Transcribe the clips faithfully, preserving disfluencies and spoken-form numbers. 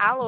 Alô?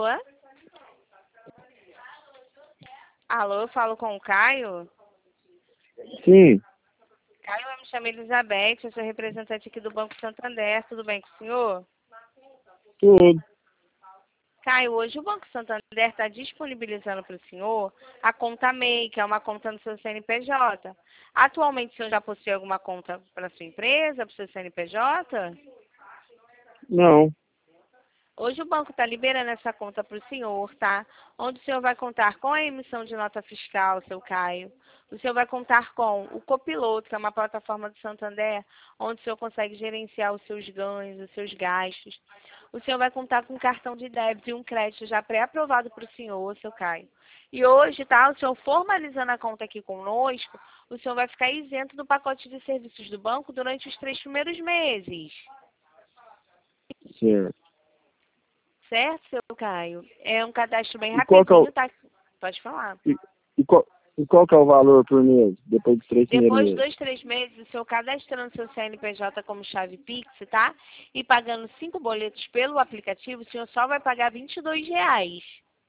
Alô, eu falo com o Caio? Sim, Caio, eu me chamo Elizabeth, eu sou representante aqui do Banco Santander, tudo bem com o senhor? tudo. Caio, hoje o Banco Santander está disponibilizando para o senhor a conta M E I, que é uma conta no seu C N P J. Atualmente, o senhor já possui alguma conta para sua empresa, para o seu C N P J? Não, Hoje o banco está liberando essa conta para o senhor, tá? Onde o senhor vai contar com a emissão de nota fiscal, seu Caio. O senhor vai contar com o Copiloto, que é uma plataforma do Santander, onde o senhor consegue gerenciar os seus ganhos, os seus gastos. O senhor vai contar com um cartão de débito e um crédito já pré-aprovado para o senhor, seu Caio. E hoje, tá? O senhor formalizando a conta aqui conosco, o senhor vai ficar isento do pacote de serviços do banco durante os três primeiros meses. certo. Certo, seu Caio? É um cadastro bem E qual que é rapidinho, o, tá? Pode falar. e, e qual, e qual que é o valor por mês, depois dos três primeiros Depois de meses? dois, três meses, o senhor cadastrando seu C N P J como chave Pix, tá? E pagando cinco boletos pelo aplicativo, o senhor só vai pagar vinte e dois reais.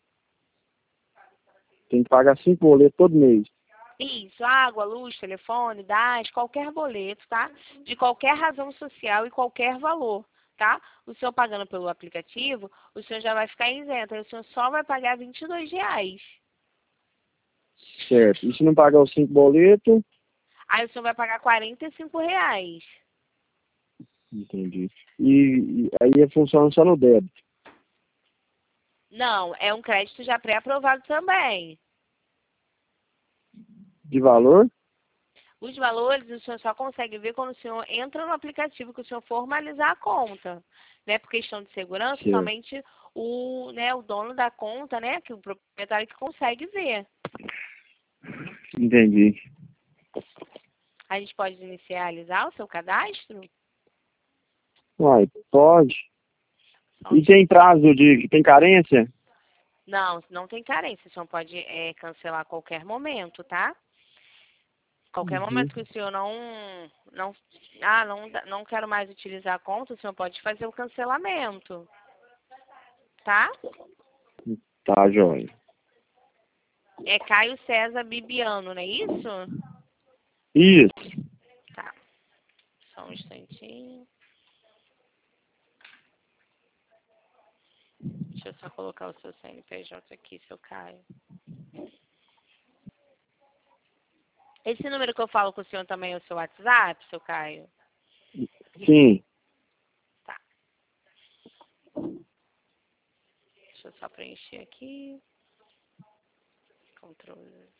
Tem que pagar cinco boletos todo mês. Isso, água, luz, telefone, gás, qualquer boleto, tá? De qualquer razão social e qualquer valor, tá? O senhor pagando pelo aplicativo, o senhor já vai ficar isento. Aí o senhor só vai pagar vinte e dois reais. Certo. E se não pagar os cinco boletos? Aí o senhor vai pagar quarenta e cinco reais. Entendi. E, e aí funciona só no débito. Não, é um crédito já pré-aprovado também. De valor? Os valores o senhor só consegue ver quando o senhor entra no aplicativo, que o senhor formalizar a conta. Né? Por questão de segurança, Certo. somente o, né, o dono da conta, né, que o proprietário que consegue ver. Entendi. A gente pode inicializar o seu cadastro? Uai, pode. Só um E tem instante. prazo de... Tem carência? Não, não tem carência. O senhor pode é, cancelar a qualquer momento, tá? Qualquer Uhum. momento que o senhor não, não, ah, não, não quero mais utilizar a conta, o senhor pode fazer o cancelamento, tá? Tá, joia. É Caio César Bibiano, não é isso? Isso. Tá, só um instantinho. Deixa eu só colocar o seu C N P J aqui, seu Caio. Esse número que eu falo com o senhor também é o seu WhatsApp, seu Caio? Sim. Tá. Deixa eu só preencher aqui. Controle.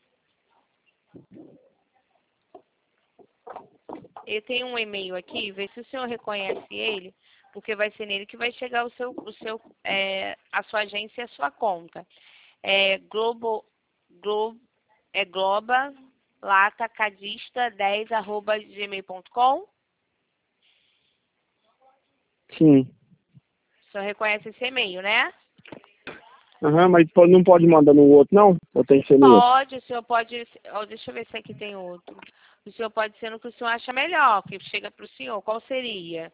Eu tenho um e-mail aqui, vê se o senhor reconhece ele, porque vai ser nele que vai chegar o seu, o seu, é, a sua agência e a sua conta. É Globo, Globo, é Globa latacadista dez arroba gmail ponto com. Sim. O senhor reconhece esse e-mail, né? Aham, mas pô, não pode mandar no outro, não? Ou tem que ser nesse? Pode, o senhor pode. Ó, deixa eu ver se aqui tem outro. O senhor pode ser no que o senhor acha melhor, que chega para o senhor. Qual seria?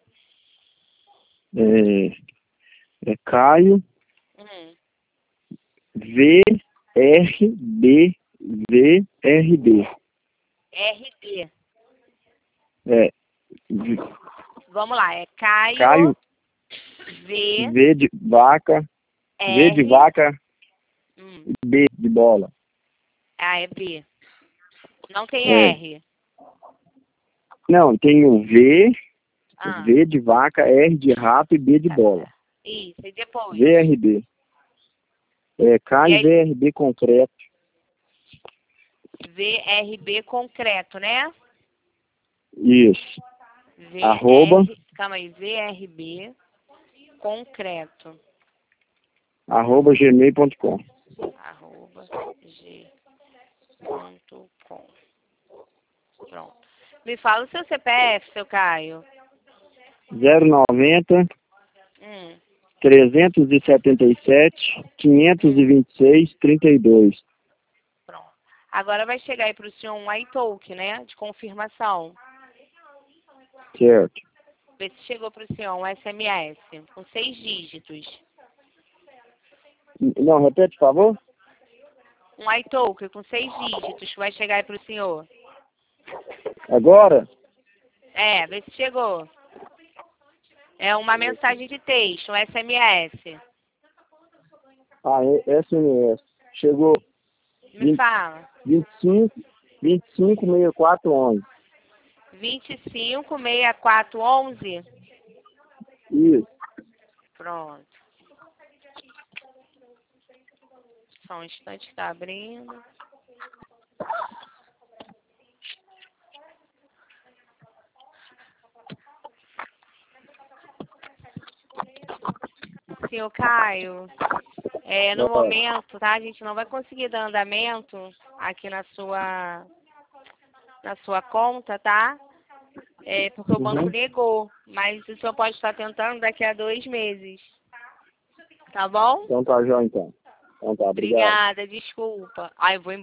É, é Caio Hum, V R B V R B. R D. É, v- Vamos lá, é Caio, Caio V V de vaca, V de R. vaca, Hum, B de bola. ah, é B. Não tem É. R. Não, tem o V, Ah, V de vaca, R de rato e B de tá bola. certo. Isso, e depois? V R B. É, E Caio aí, V R B concreto. V R B concreto, né? Isso. V Arroba, R, calma aí, V R B concreto. arroba gmail ponto com. Arroba G ponto com. Pronto. Me fala o seu C P F, seu Caio. zero noventa, Hum, trezentos e setenta e sete, quinhentos e hum, vinte e seis, trinta e dois. pronto. Agora vai chegar aí para o senhor um iTalk, né? De confirmação. Certo. Vê se chegou para o senhor um S M S com seis dígitos. Não, repete, por favor. Um iToken com seis dígitos que vai chegar aí pro senhor. Agora? É, vê se chegou. É uma mensagem de texto, um S M S. Ah, é S M S. Chegou. Me fala. vinte e cinco, vinte e cinco, sessenta e quatro, onze. vinte e cinco, sessenta e quatro, onze? Isso. Pronto. Só um instante que tá abrindo. Senhor Caio, é, no momento, tá? A gente não vai conseguir dar andamento aqui na sua, na sua conta, tá? É, porque o banco Uhum. negou. Mas o senhor pode estar tentando daqui a dois meses. Tá bom? Então tá, já então. Então tá, obrigado. Obrigada, desculpa. Ai, eu vou embora.